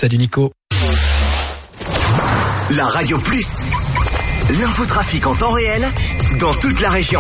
Salut Nico. La Radio Plus, l'infotrafic en temps réel dans toute la région.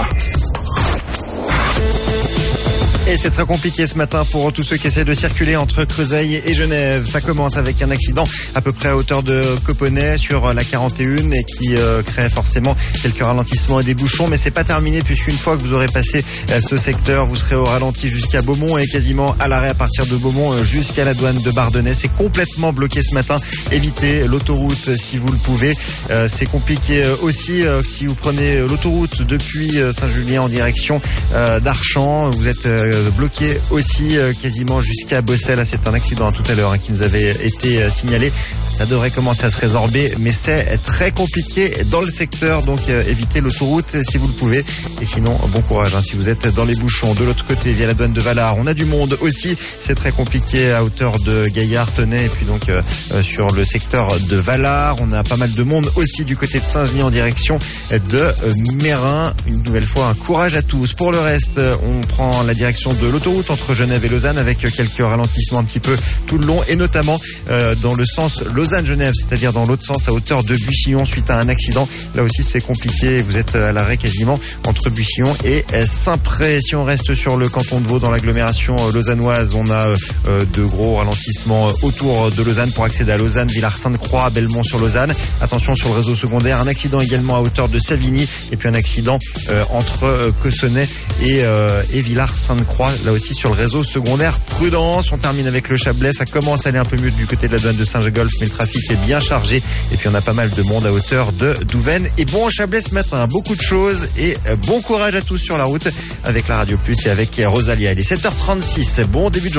Et c'est très compliqué ce matin pour tous ceux qui essaient de circuler entre Creuseuil et Genève. Ça commence avec un accident à peu près à hauteur de Coponnet sur la 41 et qui crée forcément quelques ralentissements et des bouchons. Mais c'est pas terminé puisqu'une fois que vous aurez passé ce secteur, vous serez au ralenti jusqu'à Beaumont et quasiment à l'arrêt à partir de Beaumont jusqu'à la douane de Bardonnay. C'est complètement bloqué ce matin. Évitez l'autoroute si vous le pouvez. C'est compliqué aussi si vous prenez l'autoroute depuis Saint-Julien en direction d'Archamps. Vous êtes bloqué aussi quasiment jusqu'à Bossel. Là, c'est un accident tout à l'heure qui nous avait été signalé. Ça devrait commencer à se résorber, mais c'est très compliqué dans le secteur. Donc évitez l'autoroute si vous le pouvez. Et sinon, bon courage si vous êtes dans les bouchons. De l'autre côté, via la douane de Valard, on a du monde aussi. C'est très compliqué à hauteur de Gaillard, Tenay. Et puis donc sur le secteur de Valard, on a pas mal de monde aussi du côté de Saint-Genis en direction de Mérin. Une nouvelle fois, un courage à tous. Pour le reste, on prend la direction de l'autoroute entre Genève et Lausanne avec quelques ralentissements un petit peu tout le long et notamment dans le sens Lausanne-Genève, c'est-à-dire dans l'autre sens à hauteur de Buchillon suite à un accident. Là aussi c'est compliqué, vous êtes à l'arrêt quasiment entre Buchillon et Saint-Pré. Si on reste sur le canton de Vaud dans l'agglomération lausannoise, on a de gros ralentissements autour de Lausanne pour accéder à Lausanne, Villars-Sainte-Croix, Belmont-sur-Lausanne. Attention sur le réseau secondaire, un accident également à hauteur de Savigny et puis un accident entre Cossonay et Villars-Sainte-Croix. Là aussi sur le réseau secondaire, prudence. On termine avec le Chablais, ça commence à aller un peu mieux du côté de la douane de Saint-Golf, mais le trafic est bien chargé et puis on a pas mal de monde à hauteur de Douvaine. Et bon au Chablais ce matin, beaucoup de choses et bon courage à tous sur la route avec la Radio Plus et avec Rosalia. Il est 7h36, bon début de journée.